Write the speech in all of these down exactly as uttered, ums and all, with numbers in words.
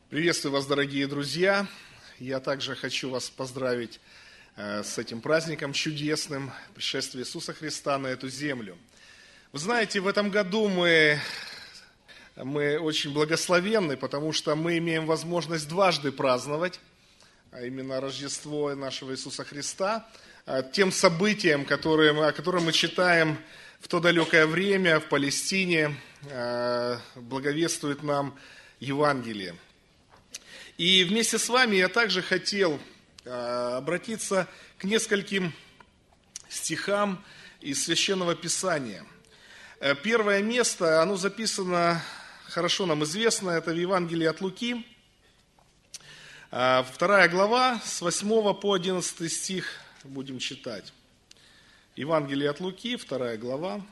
Приветствую вас, дорогие друзья! Я также хочу вас поздравить э, с этим праздником чудесным, пришествия Иисуса Христа на эту землю. Вы знаете, в этом году мы, мы очень благословенны, потому что мы имеем возможность дважды праздновать, а именно Рождество нашего Иисуса Христа, тем событием, которое, о котором мы читаем в то далекое время в Палестине, э, благовествует нам Евангелие. И вместе с вами я также хотел э, обратиться к нескольким стихам из Священного Писания. Э, первое место, оно записано, хорошо нам известно, это в Евангелии от Луки, э, вторая глава, с восьмого по одиннадцатый стих будем читать. Евангелие от Луки, вторая глава,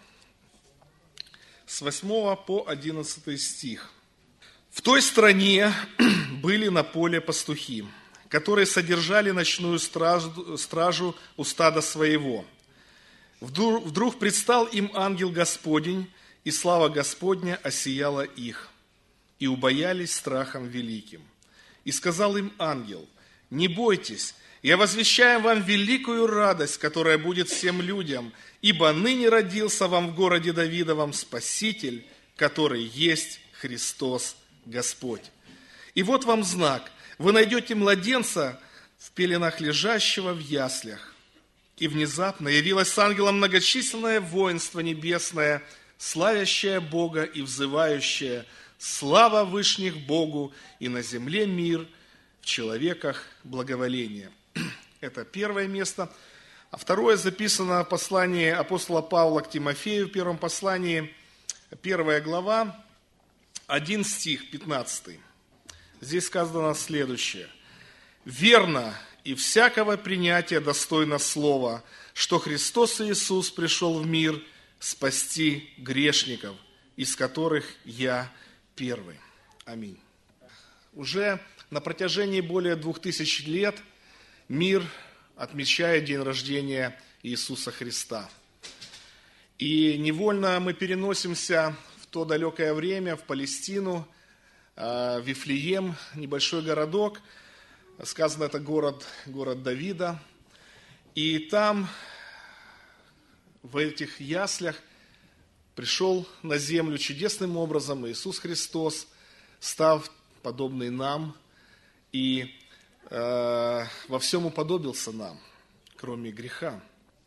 с восьмого по одиннадцатый стих. В той стране были на поле пастухи, которые содержали ночную стражу, стражу у стада своего. Вдруг, вдруг предстал им ангел Господень, и слава Господня осияла их, и убоялись страхом великим. И сказал им ангел: «Не бойтесь, я возвещаю вам великую радость, которая будет всем людям, ибо ныне родился вам в городе Давидовом Спаситель, который есть Христос Господь. И вот вам знак: вы найдете младенца в пеленах лежащего в яслях». И внезапно явилось с ангелом многочисленное воинство небесное, славящее Бога и взывающее: «Слава вышних Богу, и на земле мир, в человеках благоволение». Это первое место. А второе записано в послании апостола Павла к Тимофею, в первом послании, первая глава, один стих, пятнадцатый. Здесь сказано следующее: «Верно и всякого принятия достойно слова, что Христос Иисус пришел в мир спасти грешников, из которых я первый». Аминь. Уже на протяжении более двух тысяч лет мир отмечает день рождения Иисуса Христа. И невольно мы переносимся в то далекое время, в Палестину, в Вифлеем, небольшой городок. Сказано, это город, город Давида. И там, в этих яслях, пришел на землю чудесным образом Иисус Христос, став подобный нам, и э, во всем уподобился нам, кроме греха.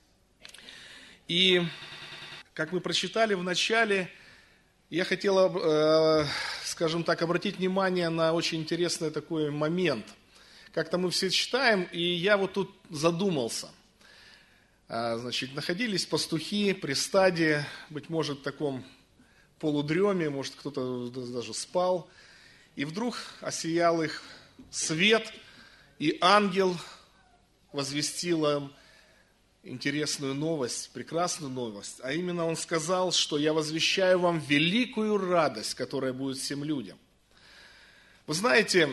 И, как мы прочитали в начале, я хотел, э, скажем так, обратить внимание на очень интересный такой момент. Как-то мы все читаем, и я вот тут задумался. А, значит, находились пастухи при стаде, быть может, в таком полудреме, может, кто-то даже спал. И вдруг осиял их свет, и ангел возвестил им интересную новость, прекрасную новость. А именно он сказал, что я возвещаю вам великую радость, которая будет всем людям. Вы знаете,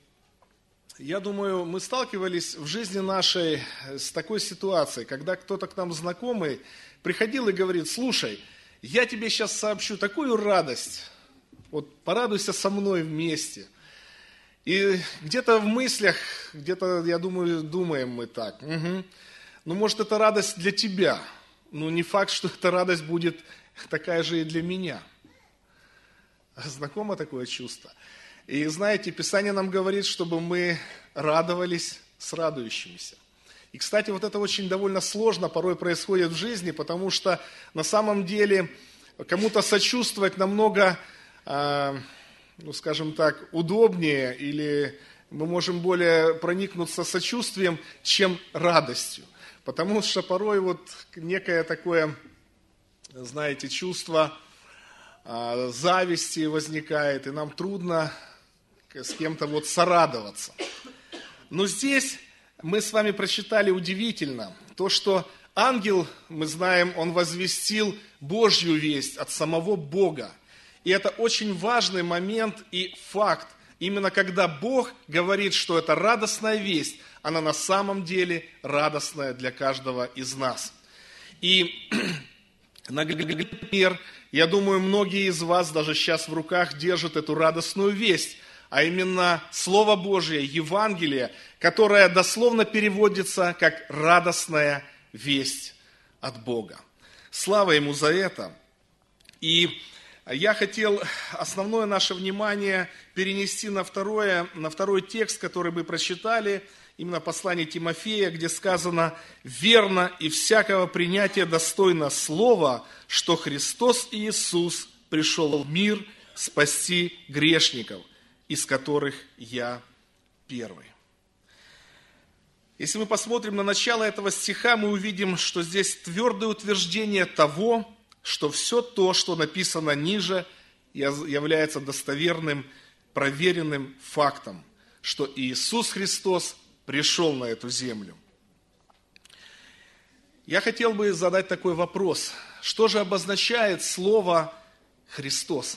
я думаю, мы сталкивались в жизни нашей с такой ситуацией, когда кто-то к нам знакомый приходил и говорит: «Слушай, я тебе сейчас сообщу такую радость, вот порадуйся со мной вместе». И где-то в мыслях, где-то, я думаю, думаем мы так: угу, ну, может, это радость для тебя, но не факт, что эта радость будет такая же и для меня. Знакомо такое чувство? И знаете, Писание нам говорит, чтобы мы радовались с радующимися. И, кстати, вот это очень довольно сложно порой происходит в жизни, потому что на самом деле кому-то сочувствовать намного, э, ну, скажем так, удобнее, или мы можем более проникнуться сочувствием, чем радостью. Потому что порой вот некое такое, знаете, чувство э, зависти возникает, и нам трудно с кем-то вот сорадоваться. Но здесь мы с вами прочитали удивительно то, что ангел, мы знаем, он возвестил Божью весть от самого Бога. И это очень важный момент и факт. Именно когда Бог говорит, что это радостная весть, она на самом деле радостная для каждого из нас. И, например, я думаю, многие из вас даже сейчас в руках держат эту радостную весть а именно Слово Божие, Евангелие, которое дословно переводится как «радостная весть от Бога». Слава Ему за это. И я хотел основное наше внимание перенести на, второе, на второй текст, который мы прочитали, именно послание Тимофея, где сказано: «Верно и всякого принятия достойно слова, что Христос Иисус пришел в мир спасти грешников, из которых я первый». Если мы посмотрим на начало этого стиха, мы увидим, что здесь твердое утверждение того, что все то, что написано ниже, является достоверным, проверенным фактом, что Иисус Христос пришел на эту землю. Я хотел бы задать такой вопрос. Что же обозначает слово «Христос»?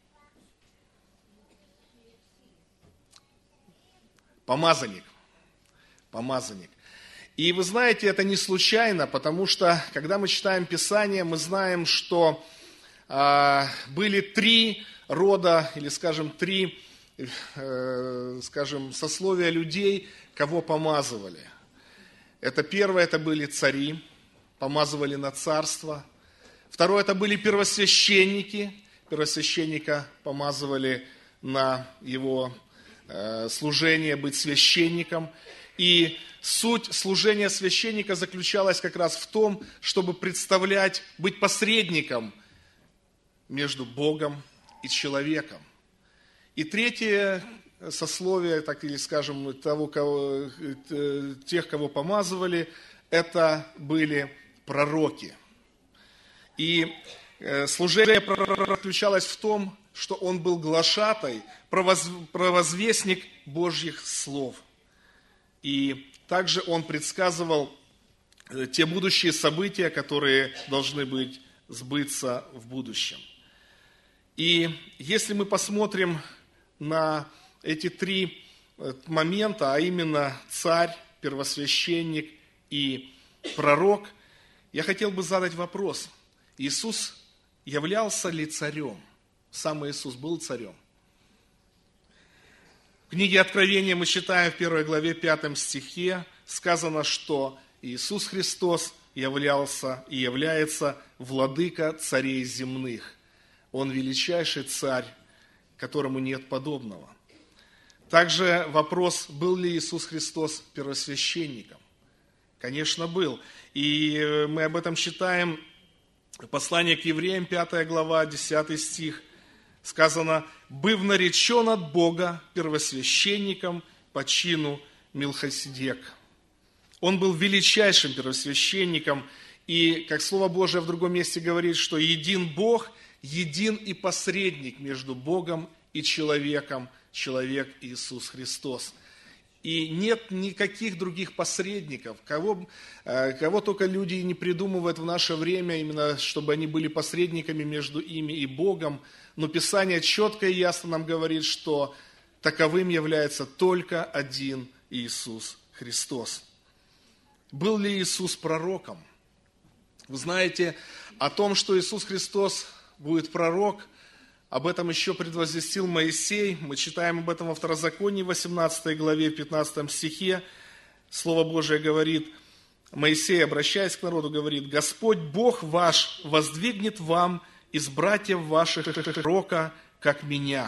Помазанник. Помазанник. И вы знаете, это не случайно, потому что, когда мы читаем Писание, мы знаем, что э, были три рода, или, скажем, три, э, скажем, сословия людей, кого помазывали. Это первое, это были цари, помазывали на царство. Второе, это были первосвященники, первосвященника помазывали на его э, служение, быть священником. И суть служения священника заключалась как раз в том, чтобы представлять, быть посредником между Богом и человеком. И третье сословие, так или скажем, того, кого, тех, кого помазывали, это были пророки. И служение пророка заключалось в том, что он был глашатай, провозвестник Божьих слов. И также он предсказывал те будущие события, которые должны быть сбыться в будущем. И если мы посмотрим на эти три момента, а именно царь, первосвященник и пророк, я хотел бы задать вопрос. Иисус являлся ли царем? Сам Иисус был царем? В книге Откровения мы читаем в первой главе пятом стихе, сказано, что Иисус Христос являлся и является владыка царей земных. Он величайший царь, которому нет подобного. Также вопрос, был ли Иисус Христос первосвященником? Конечно, был. И мы об этом читаем послание к евреям, пятая глава, десятый стих. Сказано: «Быв наречен от Бога первосвященником по чину Милхиседек». Он был величайшим первосвященником, и, как Слово Божие в другом месте говорит, что един Бог, един и посредник между Богом и человеком, человек Иисус Христос. И нет никаких других посредников, кого, кого только люди не придумывают в наше время, именно чтобы они были посредниками между ими и Богом. Но Писание четко и ясно нам говорит, что таковым является только один Иисус Христос. Был ли Иисус пророком? Вы знаете, о том, что Иисус Христос будет пророк, об этом еще предвозвестил Моисей. Мы читаем об этом во Второзаконии, восемнадцатой главе, пятнадцатом стихе. Слово Божие говорит, Моисей, обращаясь к народу, говорит: «Господь Бог ваш воздвигнет вам из братьев ваших пророка, как меня».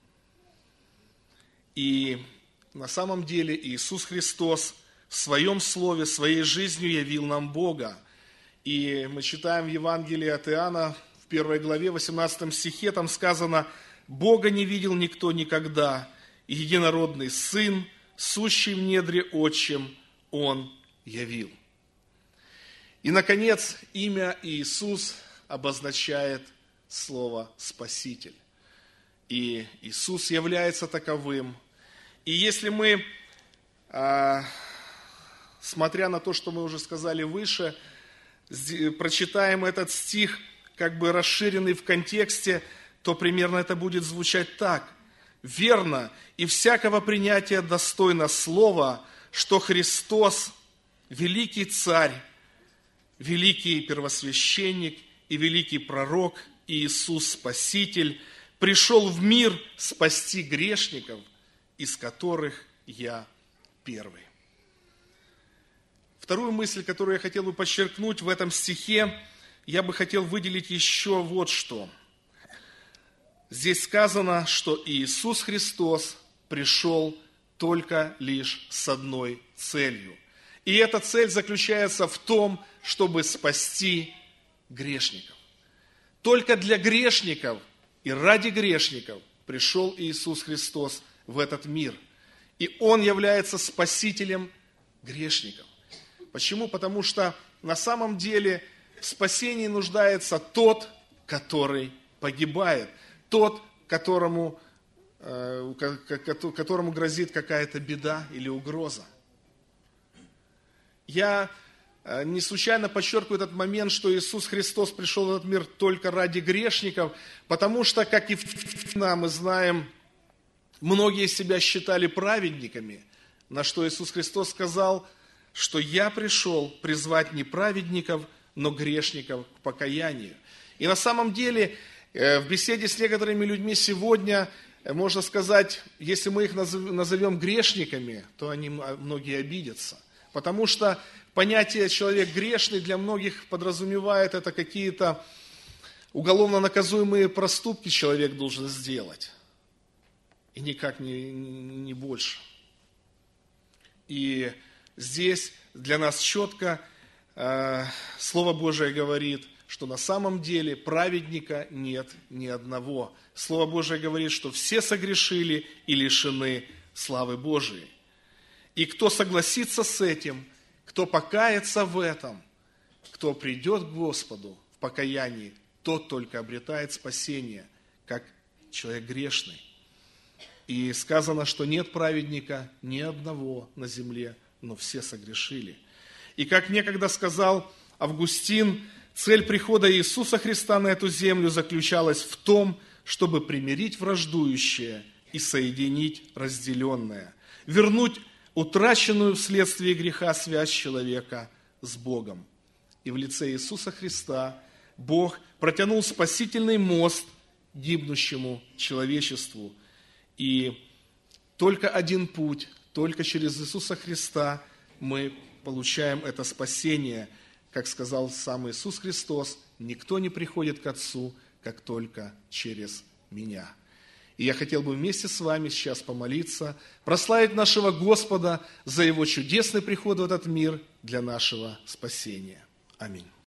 И на самом деле Иисус Христос в своем слове, своей жизнью явил нам Бога. И мы читаем в Евангелии от Иоанна, в первой главе, восемнадцатом стихе, там сказано: «Бога не видел никто никогда, и единородный Сын, сущий в недре Отчим, Он явил». И, наконец, имя Иисус обозначает слово «Спаситель». И Иисус является таковым. И если мы, смотря на то, что мы уже сказали выше, прочитаем этот стих, как бы расширенный в контексте, то примерно это будет звучать так. «Верно и всякого принятия достойно слова, что Христос, великий царь, великий первосвященник и великий пророк Иисус Спаситель, пришел в мир спасти грешников, из которых я первый. Вторую мысль, которую я хотел бы подчеркнуть в этом стихе, я бы хотел выделить еще вот что. Здесь сказано, что Иисус Христос пришел только лишь с одной целью. И эта цель заключается в том, чтобы спасти грешников. Только для грешников и ради грешников пришел Иисус Христос в этот мир. И Он является спасителем грешников. Почему? Потому что на самом деле в спасении нуждается тот, который погибает, тот, которому, э, которому грозит какая-то беда или угроза. Я не случайно подчеркиваю этот момент, что Иисус Христос пришел в этот мир только ради грешников, потому что, как и в нам, мы знаем, многие себя считали праведниками, на что Иисус Христос сказал, что «Я пришел призвать не праведников, но грешников к покаянию». И на самом деле, в беседе с некоторыми людьми сегодня, можно сказать, если мы их назовем грешниками, то они многие обидятся. Потому что понятие «человек грешный» для многих подразумевает это какие-то уголовно наказуемые проступки человек должен сделать. И никак не, не больше. И здесь для нас четко э, Слово Божие говорит, что на самом деле праведника нет ни одного. Слово Божие говорит, что все согрешили и лишены славы Божией. И кто согласится с этим, кто покается в этом, кто придет к Господу в покаянии, тот только обретает спасение, как человек грешный. И сказано, что нет праведника ни одного на земле, но все согрешили. И как некогда сказал Августин, цель прихода Иисуса Христа на эту землю заключалась в том, чтобы примирить враждующее и соединить разделенное, вернуть утраченную вследствие греха связь человека с Богом. И в лице Иисуса Христа Бог протянул спасительный мост гибнущему человечеству. И только один путь, только через Иисуса Христа мы получаем это спасение. Как сказал сам Иисус Христос, никто не приходит к Отцу, как только через Меня. И я хотел бы вместе с вами сейчас помолиться, прославить нашего Господа за Его чудесный приход в этот мир для нашего спасения. Аминь.